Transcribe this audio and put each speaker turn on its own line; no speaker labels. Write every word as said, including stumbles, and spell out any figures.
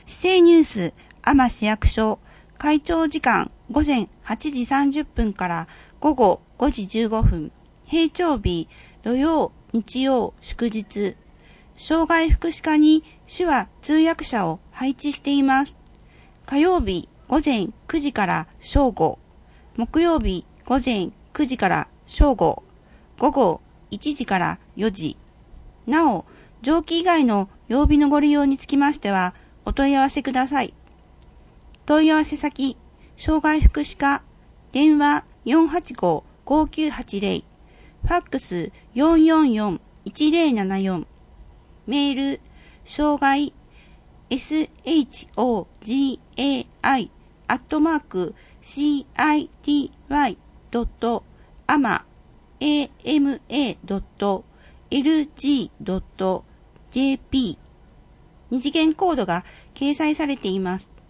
市政ニュース、阿摩市役所、会長時間午前はちじさんじゅっぷんから午後ごじじゅうごふん、平常日、土曜、日曜、祝日。障害福祉課に手話通訳者を配置しています。火曜日午前くじから正午、木曜日午前くじから正午、午後いちじからよじ。なお、上記以外の曜日のご利用につきましては、お問い合わせください。問い合わせ先、障害福祉課、電話 よんはちごーごきゅうはちぜろ、ファックス よんよんよんいちぜろななよん、メール、障害、エスエイチオージェーアイ アットマーク シーアイティーワイ ドット アマ エーエムエー ドット エルジー ドット ジェーピー 二次元コードが掲載されています。